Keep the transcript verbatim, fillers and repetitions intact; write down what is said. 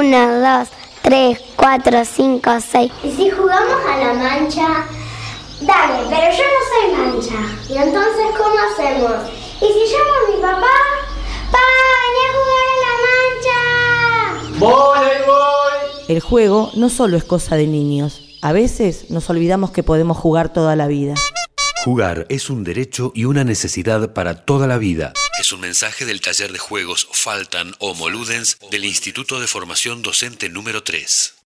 Uno, dos, tres, cuatro, cinco, seis. ¿Y si jugamos a la mancha? Dale, pero yo no soy mancha. ¿Y entonces cómo hacemos? ¿Y si llamo a mi papá? ¡Pa, vení a jugar a la mancha! ¡Voy, ahí voy! El juego no solo es cosa de niños. A veces nos olvidamos que podemos jugar toda la vida. Jugar es un derecho y una necesidad para toda la vida. Es un mensaje del taller de juegos Faltan Homo Ludens del Instituto de Formación Docente número tres.